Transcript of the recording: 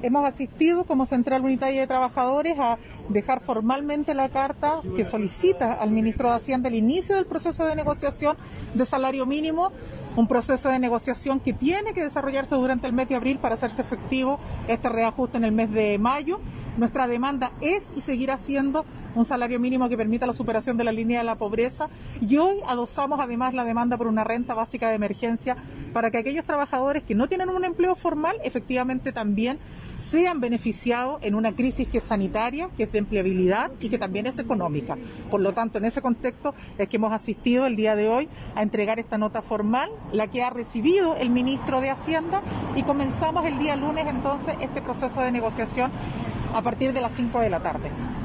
Hemos asistido como Central Unitaria de Trabajadores a dejar formalmente la carta que solicita al ministro de Hacienda el inicio del proceso de negociación de salario mínimo, un proceso de negociación que tiene que desarrollarse durante el mes de abril para hacerse efectivo este reajuste en el mes de mayo. Nuestra demanda es y seguirá siendo un salario mínimo que permita la superación de la línea de la pobreza, y hoy adosamos además la demanda por una renta básica de emergencia para que aquellos trabajadores que no tienen un empleo formal efectivamente también sean beneficiados en una crisis que es sanitaria, que es de empleabilidad y que también es económica. Por lo tanto, en ese contexto es que hemos asistido el día de hoy a entregar esta nota formal, la que ha recibido el ministro de Hacienda, y comenzamos el día lunes entonces este proceso de negociación a partir de las 5 de la tarde.